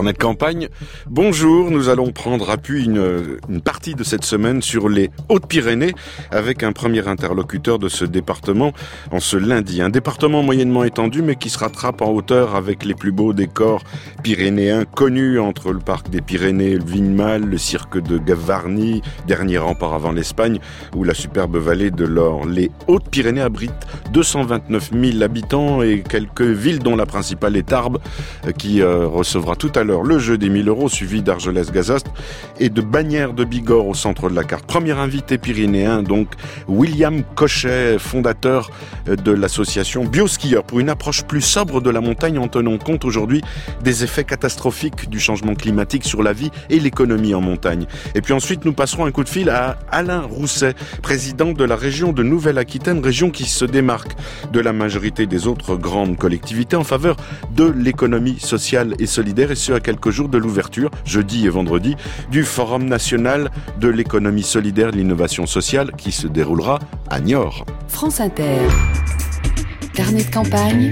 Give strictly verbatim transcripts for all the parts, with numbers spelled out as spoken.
Carnet de campagne. Bonjour, nous allons prendre appui une, une partie de cette semaine sur les Hautes-Pyrénées avec un premier interlocuteur de ce département en ce lundi. Un département moyennement étendu mais qui se rattrape en hauteur avec les plus beaux décors pyrénéens connus entre le parc des Pyrénées, le Vignemale, le cirque de Gavarnie, dernier rempart avant l'Espagne ou la superbe vallée de l'Or. Les Hautes-Pyrénées abritent deux cent vingt-neuf mille habitants et quelques villes dont la principale est Tarbes qui euh, recevra tout à l'heure le jeu des mille euros suivi d'Argelès-Gazost et de Bagnères de Bigorre au centre de la carte. Premier invité pyrénéen, donc William Cochet, fondateur de l'association Bioskieur, pour une approche plus sobre de la montagne en tenant compte aujourd'hui des effets catastrophiques du changement climatique sur la vie et l'économie en montagne. Et puis ensuite, nous passerons un coup de fil à Alain Rousset, président de la région de Nouvelle-Aquitaine, région qui se démarque de la majorité des autres grandes collectivités en faveur de l'économie sociale et solidaire, et ce à quelques jours de l'ouverture, jeudi et vendredi, du Forum national de l'économie solidaire et de l'innovation sociale qui se déroulera à Niort. France Inter. Carnet de campagne.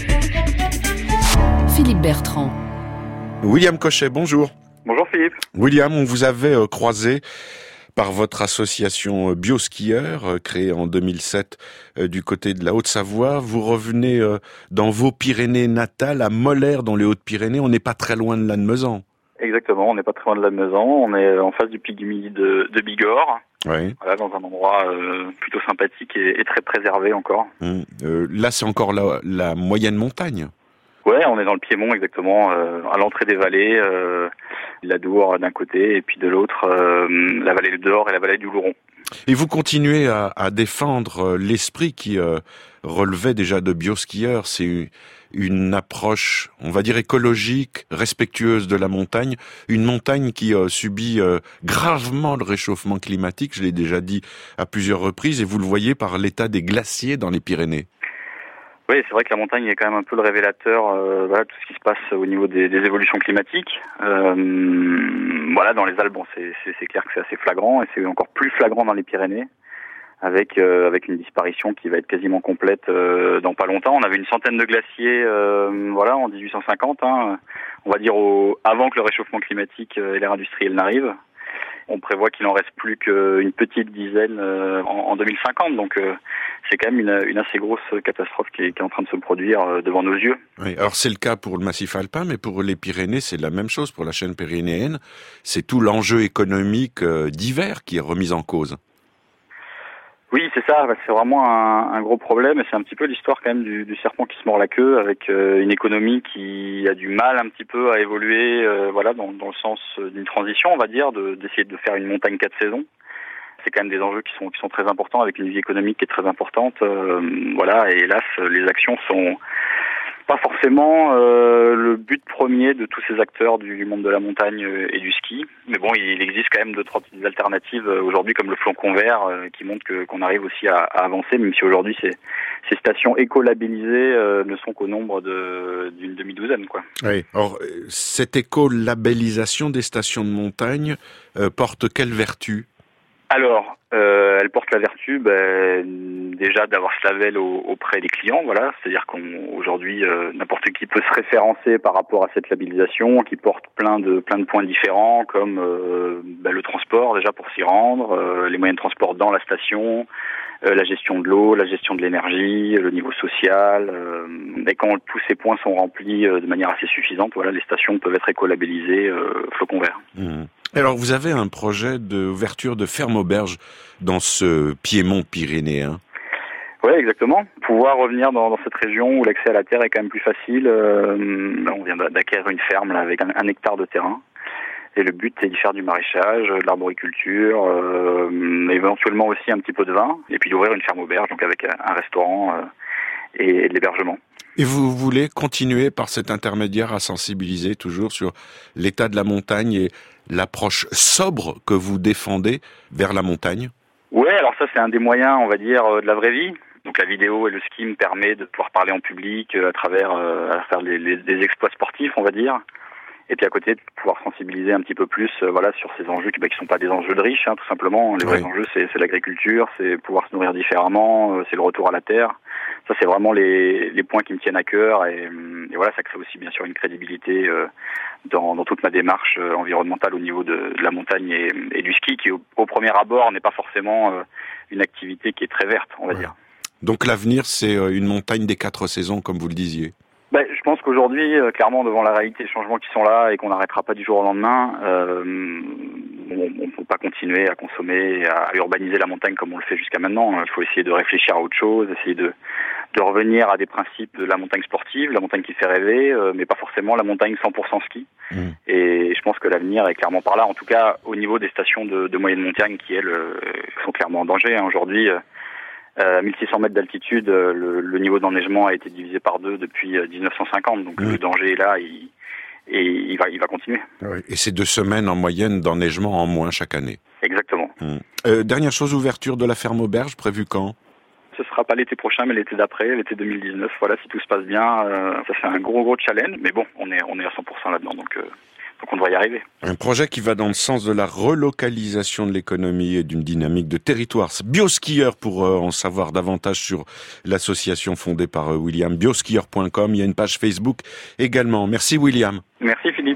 Philippe Bertrand. William Cochet, bonjour. Bonjour Philippe. William, on vous avait euh, croisé par votre association Bioskieur, euh, créée en deux mille sept euh, du côté de la Haute-Savoie. Vous revenez euh, dans vos Pyrénées natales, à Mollère, dans les Hautes-Pyrénées. On n'est pas très loin de Lannemezan. Exactement, on n'est pas très loin de Lannemezan. On est en face du Pygmy de, de Bigorre. Oui. Voilà, dans un endroit euh, plutôt sympathique et, et très préservé encore. Hum, euh, là, c'est encore la, la moyenne montagne. Ouais, on est dans le Piémont exactement, euh, à l'entrée des vallées, euh, la Dour d'un côté et puis de l'autre, euh, la vallée de l'Or et la vallée du Louron. Et vous continuez à, à défendre l'esprit qui euh, relevait déjà de Bioskieur. C'est une approche, on va dire, écologique, respectueuse de la montagne. Une montagne qui euh, subit euh, gravement le réchauffement climatique, je l'ai déjà dit à plusieurs reprises, et vous le voyez par l'état des glaciers dans les Pyrénées. Oui, c'est vrai que la montagne est quand même un peu le révélateur, euh, voilà, tout ce qui se passe au niveau des, des évolutions climatiques. Euh, voilà, dans les Alpes, bon, c'est, c'est, c'est clair que c'est assez flagrant, et c'est encore plus flagrant dans les Pyrénées, avec euh, avec une disparition qui va être quasiment complète euh, dans pas longtemps. On avait une centaine de glaciers, euh, voilà, en dix-huit cent cinquante, hein, on va dire au, avant que le réchauffement climatique et l'ère industrielle n'arrivent. On prévoit qu'il en reste plus qu'une petite dizaine euh, en, en deux mille cinquante, donc euh, c'est quand même une, une assez grosse catastrophe qui est, qui est en train de se produire euh, devant nos yeux. Oui, alors c'est le cas pour le massif alpin, mais pour les Pyrénées, c'est la même chose. Pour la chaîne pyrénéenne, c'est tout l'enjeu économique euh, d'hiver qui est remis en cause. Oui, c'est ça, c'est vraiment un, un gros problème, et c'est un petit peu l'histoire quand même du, du serpent qui se mord la queue, avec euh, une économie qui a du mal un petit peu à évoluer, euh, voilà, dans, dans le sens d'une transition, on va dire, de, d'essayer de faire une montagne quatre saisons. C'est quand même des enjeux qui sont qui sont très importants, avec une vie économique qui est très importante, euh, voilà, et hélas, les actions sont pas forcément euh, le but premier de tous ces acteurs du monde de la montagne et du ski. Mais bon, il existe quand même deux, trois petites alternatives aujourd'hui, comme le Flocon Vert, euh, qui montrent que, qu'on arrive aussi à, à avancer, même si aujourd'hui ces, ces stations éco-labellisées euh, ne sont qu'au nombre de, d'une demi-douzaine, quoi. Oui. Alors, cette éco-labellisation des stations de montagne euh, porte quelle vertu ? Alors, euh, elle porte la vertu, ben, déjà d'avoir ce label au, auprès des clients, voilà. C'est-à-dire qu'aujourd'hui, euh, n'importe qui peut se référencer par rapport à cette labellisation, qui porte plein de plein de points différents, comme euh, ben, le transport déjà pour s'y rendre, euh, les moyens de transport dans la station, euh, la gestion de l'eau, la gestion de l'énergie, le niveau social. Euh, et quand tous ces points sont remplis euh, de manière assez suffisante, voilà, les stations peuvent être éco-labellisées euh, Flocon Vert. Mmh. Alors, vous avez un projet d'ouverture de ferme-auberge dans ce Piémont pyrénéen. Oui, exactement. Pouvoir revenir dans, dans cette région où l'accès à la terre est quand même plus facile. Euh, on vient d'acquérir une ferme là, avec un, un hectare de terrain. Et le but, c'est d'y faire du maraîchage, de l'arboriculture, euh, éventuellement aussi un petit peu de vin. Et puis d'ouvrir une ferme-auberge, donc avec un restaurant euh, et, et de l'hébergement. Et vous voulez continuer par cet intermédiaire à sensibiliser toujours sur l'état de la montagne et l'approche sobre que vous défendez vers la montagne ? Ouais, alors ça c'est un des moyens, on va dire, de la vraie vie. Donc la vidéo et le ski me permet de pouvoir parler en public à travers euh, à faire les, les, des exploits sportifs, on va dire. Et puis à côté, de pouvoir sensibiliser un petit peu plus, euh, voilà, sur ces enjeux qui, bah, qui sont pas des enjeux de riches, hein, tout simplement. Les vrais oui. enjeux, c'est, c'est l'agriculture, c'est pouvoir se nourrir différemment, euh, c'est le retour à la terre. Ça, c'est vraiment les, les points qui me tiennent à cœur et, et voilà, ça crée aussi bien sûr une crédibilité euh, dans, dans toute ma démarche euh, environnementale au niveau de, de la montagne et, et du ski, qui au, au premier abord n'est pas forcément euh, une activité qui est très verte, on va ouais. dire. Donc l'avenir, c'est une montagne des quatre saisons, comme vous le disiez. Ben, je pense qu'aujourd'hui, euh, clairement, devant la réalité des changements qui sont là et qu'on n'arrêtera pas du jour au lendemain, euh, on ne peut pas continuer à consommer, à urbaniser la montagne comme on le fait jusqu'à maintenant. Il faut essayer de réfléchir à autre chose, essayer de, de revenir à des principes de la montagne sportive, la montagne qui fait rêver, euh, mais pas forcément la montagne cent pour cent ski. Mmh. Et je pense que l'avenir est clairement par là, en tout cas au niveau des stations de, de moyenne montagne qui, elles, euh, sont clairement en danger. Hein. Aujourd'hui, euh, à mille six cents mètres d'altitude, le, le niveau d'enneigement a été divisé par deux depuis dix-neuf cent cinquante, donc mmh. le danger est là il, et il va, il va continuer. Oui. Et c'est deux semaines en moyenne d'enneigement en moins chaque année. Exactement. Mmh. Euh, dernière chose, ouverture de la ferme auberge, prévue quand ? Ce sera pas l'été prochain, mais l'été d'après, l'été deux mille dix-neuf. Voilà, si tout se passe bien, euh, ça c'est un gros gros challenge, mais bon, on est on est à cent pour cent là-dedans, donc. Euh... Donc on devrait y arriver. Un projet qui va dans le sens de la relocalisation de l'économie et d'une dynamique de territoire. Bioskieur, pour euh, en savoir davantage sur l'association fondée par euh, William, bioskieur point com. Il y a une page Facebook également. Merci William. Merci Philippe.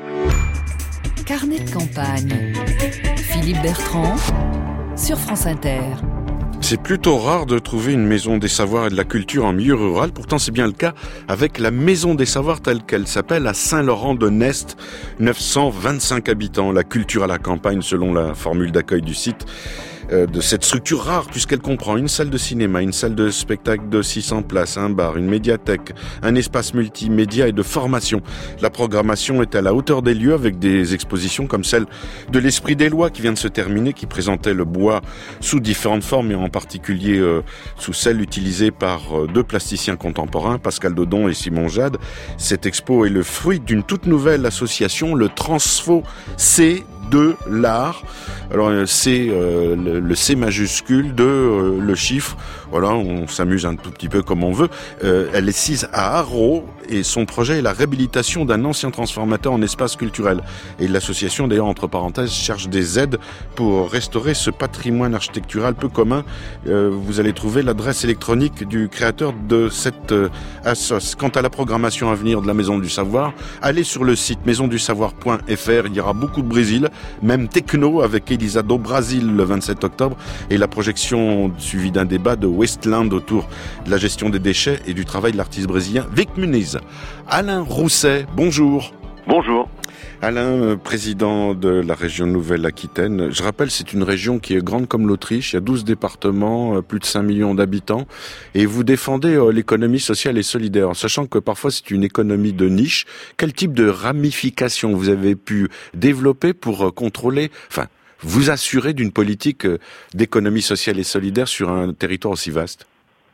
Carnet de campagne. Philippe Bertrand sur France Inter. C'est plutôt rare de trouver une maison des savoirs et de la culture en milieu rural. Pourtant, c'est bien le cas avec la maison des savoirs telle qu'elle s'appelle à Saint-Laurent-de-Nest. neuf cent vingt-cinq habitants. La culture à la campagne selon la formule d'accueil du site. De cette structure rare puisqu'elle comprend une salle de cinéma, une salle de spectacle de six cents places, un bar, une médiathèque, un espace multimédia et de formation. La programmation est à la hauteur des lieux avec des expositions comme celle de l'Esprit des Lois qui vient de se terminer, qui présentait le bois sous différentes formes et en particulier euh, sous celle utilisée par euh, deux plasticiens contemporains, Pascal Dodon et Simon Jade. Cette expo est le fruit d'une toute nouvelle association, le Transfo C de l'art. Alors c'est euh, le, le C majuscule de euh, le chiffre. Voilà, on s'amuse un tout petit peu comme on veut. Euh, elle est sise à Arreau et son projet est la réhabilitation d'un ancien transformateur en espace culturel. Et l'association, d'ailleurs, entre parenthèses, cherche des aides pour restaurer ce patrimoine architectural peu commun. Euh, vous allez trouver l'adresse électronique du créateur de cette euh, assoce. Quant à la programmation à venir de la Maison du Savoir, allez sur le site maison du savoir point f r. Il y aura beaucoup de Brésil, même techno avec Elisa do Brasil le vingt-sept octobre et la projection suivie d'un débat de Westland autour de la gestion des déchets et du travail de l'artiste brésilien Vic Muniz. Alain Rousset, bonjour. Bonjour. Alain, président de la région Nouvelle-Aquitaine. Je rappelle, c'est une région qui est grande comme l'Autriche. Il y a douze départements, plus de cinq millions d'habitants. Et vous défendez l'économie sociale et solidaire, en sachant que parfois c'est une économie de niche. Quel type de ramification vous avez pu développer pour contrôler, enfin, vous assurer d'une politique d'économie sociale et solidaire sur un territoire aussi vaste?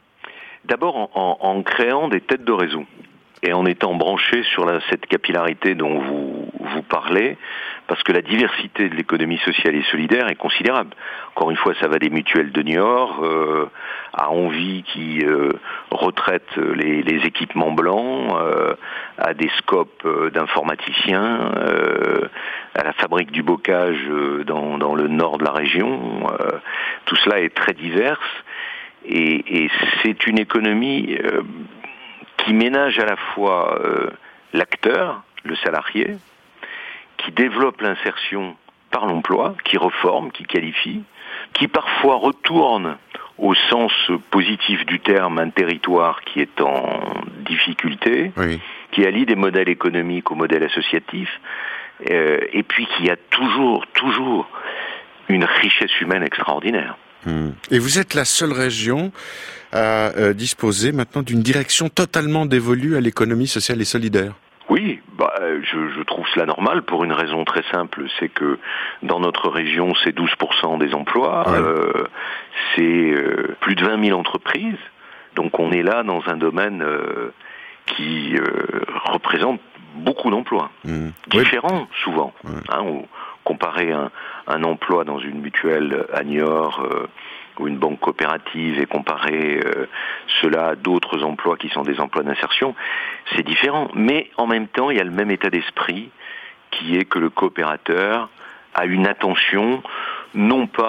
D'abord en, en, en créant des têtes de réseau. Et en étant branché sur la, cette capillarité dont vous, vous parlez, parce que la diversité de l'économie sociale et solidaire est considérable. Encore une fois, ça va des mutuelles de Niort euh, à Envie qui euh, retraite les, les équipements blancs, euh, à des scopes euh, d'informaticiens, euh, à la fabrique du bocage euh, dans, dans le nord de la région. Euh, tout cela est très divers et, et c'est une économie euh, qui ménage à la fois euh, l'acteur, le salarié, qui développe l'insertion par l'emploi, qui reforme, qui qualifie, qui parfois retourne au sens positif du terme un territoire qui est en difficulté, oui. Qui allie des modèles économiques au modèle associatif, euh, et puis qui a toujours, toujours une richesse humaine extraordinaire. Hum. Et vous êtes la seule région à euh, disposer maintenant d'une direction totalement dévolue à l'économie sociale et solidaire. Oui, bah, je, je trouve cela normal pour une raison très simple, c'est que dans notre région, c'est douze pour cent des emplois, ouais. euh, c'est euh, plus de vingt mille entreprises, donc on est là dans un domaine euh, qui euh, représente beaucoup d'emplois, mmh. différents oui. souvent. Ouais. Hein, on, comparer un, un emploi dans une mutuelle à Niort euh, ou une banque coopérative et comparer euh, cela à d'autres emplois qui sont des emplois d'insertion, c'est différent. Mais en même temps, il y a le même état d'esprit qui est que le coopérateur a une attention non pas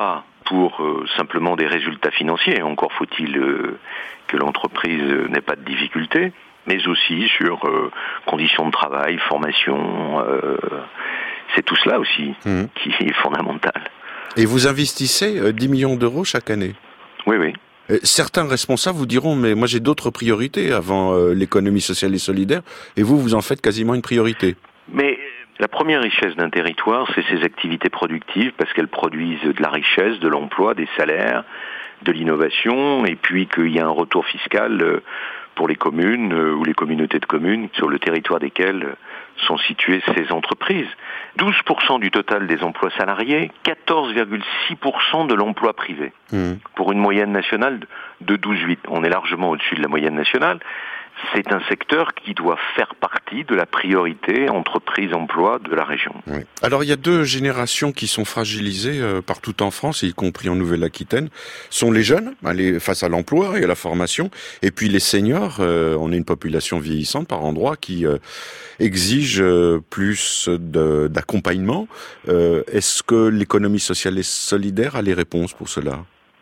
pour euh, simplement des résultats financiers, encore faut-il euh, que l'entreprise n'ait pas de difficultés, mais aussi sur euh, conditions de travail, formation, euh, c'est tout cela aussi mmh. qui est fondamental. Et vous investissez euh, dix millions d'euros chaque année ? Oui, oui. Certains responsables vous diront, mais moi j'ai d'autres priorités avant euh, l'économie sociale et solidaire, et vous, vous en faites quasiment une priorité. Mais la première richesse d'un territoire, c'est ses activités productives, parce qu'elles produisent de la richesse, de l'emploi, des salaires, de l'innovation, et puis qu'il y a un retour fiscal pour les communes ou les communautés de communes sur le territoire desquelles sont situées ces entreprises. douze pour cent du total des emplois salariés, quatorze virgule six pour cent de l'emploi privé, mmh. pour une moyenne nationale de douze virgule huit. On est largement au-dessus de la moyenne nationale. C'est un secteur qui doit faire partie de la priorité entreprise-emploi de la région. Oui. Alors il y a deux générations qui sont fragilisées euh, partout en France, y compris en Nouvelle-Aquitaine. Sont les jeunes, les, face à l'emploi et à la formation, et puis les seniors. Euh, on est une population vieillissante par endroits qui euh, exige euh, plus de, d'accompagnement. Euh, est-ce que l'économie sociale et solidaire a les réponses pour cela ?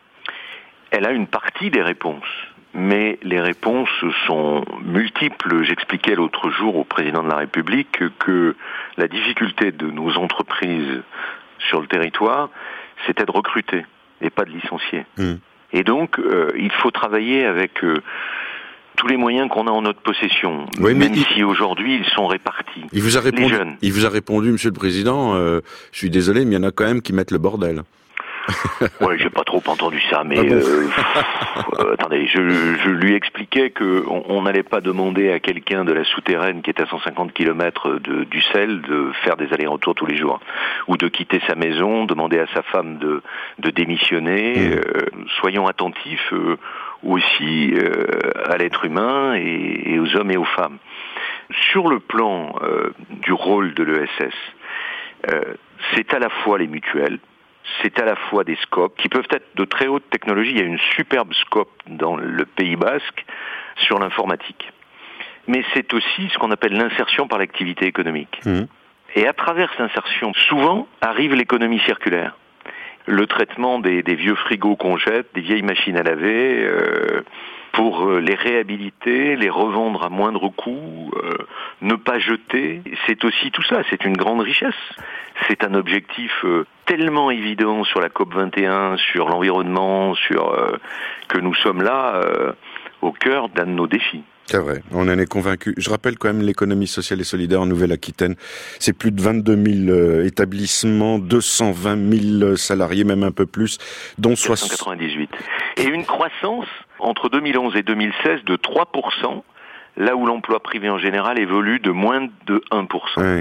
Elle a une partie des réponses. Mais les réponses sont multiples. J'expliquais l'autre jour au président de la République que la difficulté de nos entreprises sur le territoire, c'était de recruter et pas de licencier. Mmh. Et donc, euh, il faut travailler avec euh, tous les moyens qu'on a en notre possession, oui, même il... si aujourd'hui ils sont répartis. Il vous a répondu, les jeunes. Il vous a répondu, Monsieur le Président, euh, je suis désolé, mais il y en a quand même qui mettent le bordel. Ouais, j'ai pas trop entendu ça, mais ah bon. euh, euh, attendez, je, je lui expliquais que on n'allait pas demander à quelqu'un de la souterraine qui est à cent cinquante kilomètres de, du sel de faire des allers-retours tous les jours, ou de quitter sa maison, demander à sa femme de, de démissionner. Mmh. Euh, soyons attentifs euh, aussi euh, à l'être humain et, et aux hommes et aux femmes. Sur le plan euh, du rôle de l'E S S, euh, c'est à la fois les mutuelles, c'est à la fois des scopes qui peuvent être de très haute technologie. Il y a une superbe scope dans le Pays Basque sur l'informatique. Mais c'est aussi ce qu'on appelle l'insertion par l'activité économique. Mmh. Et à travers cette insertion, souvent arrive l'économie circulaire. Le traitement des, des vieux frigos qu'on jette, des vieilles machines à laver, euh, pour les réhabiliter, les revendre à moindre coût, euh, ne pas jeter. C'est aussi tout ça, c'est une grande richesse. C'est un objectif euh, tellement évident sur la COP vingt et un, sur l'environnement, sur euh, que nous sommes là euh, au cœur d'un de nos défis. C'est vrai, on en est convaincu. Je rappelle quand même l'économie sociale et solidaire en Nouvelle-Aquitaine. C'est plus de vingt-deux mille euh, établissements, deux cent vingt mille salariés, même un peu plus, dont quatre cent quatre-vingt-dix-huit. Et une croissance entre deux mille onze et deux mille seize de trois pour cent, là où l'emploi privé en général évolue de moins de un pour cent. Oui.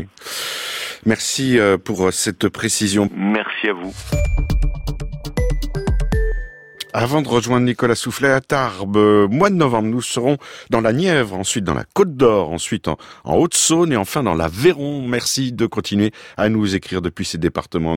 Merci pour cette précision. Merci à vous. Avant de rejoindre Nicolas Soufflet à Tarbes, mois de novembre, nous serons dans la Nièvre, ensuite dans la Côte d'Or, ensuite en, en Haute-Saône et enfin dans l'Aveyron. Merci de continuer à nous écrire depuis ces départements.